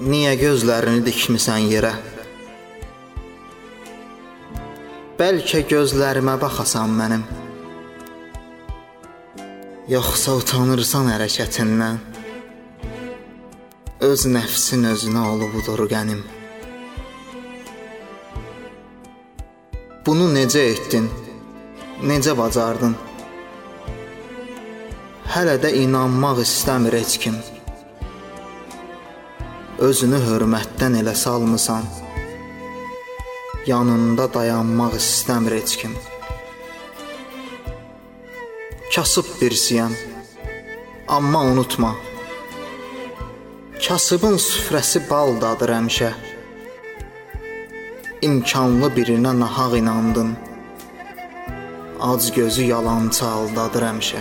Niyə gözlərini dikmisən yerə? Bəlkə gözlərimə baxasan mənim, yoxsa utanırsan hərəkətindən. Öz nəfsin özünə olubudur qənim. Bunu necə etdin, necə bacardın? Hələ də inanmaq istəmir heç kim. Özünü hörmətdən elə salmısan, yanında dayanmaq istəmir heç kim. Kasıb birisiyəm, amma unutma, kasıbın süfrəsi bal dadır həmişə. İmkanlı birinə nahaq inandın, ac gözü yalançı aldadır həmişə.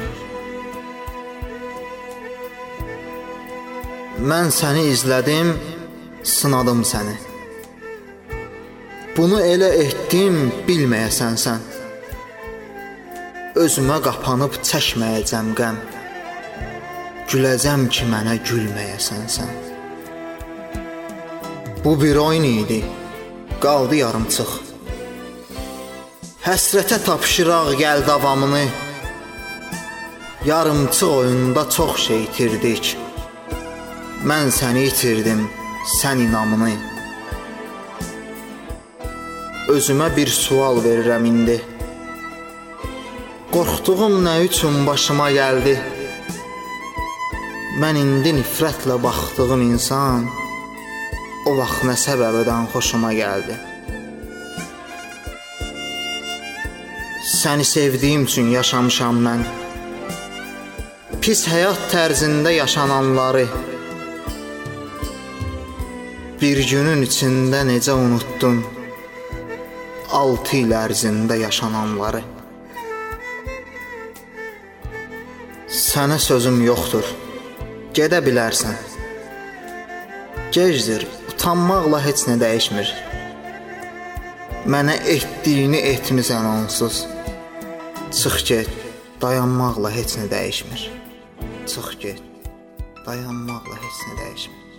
Mən səni izlədim, sınadım səni. Bunu elə etdim, bilməyəsən sən. Özümə qapanıb çəkməyəcəm qəm. Güləcəm ki, mənə gülməyəsən sən. Bu bir oyun idi, qaldı yarımçıq. Həsrətə tapşıraq gəl davamını. Yarımçıq oyunda çox şey itirdik. Mən səni itirdim, sən inamını. Özümə bir sual verirəm indi. Qorxduğum nə üçün başıma gəldi? Mən indi nifrətlə baxdığım insan o vaxt nə səbəbdən xoşuma gəldi? Səni sevdiyim üçün yaşamışam mən. Pis həyat tərzində yaşananları bir günün içində necə unutdun 6 il ərzində yaşananları. Sənə sözüm yoxdur, gedə bilərsən. Gecdir, utanmaqla heç nə dəyişmir. Mənə etdiyini etmisən onsuz. Çıx get, dayanmaqla heç nə dəyişmir. Çıx get, dayanmaqla heç nə dəyişmir.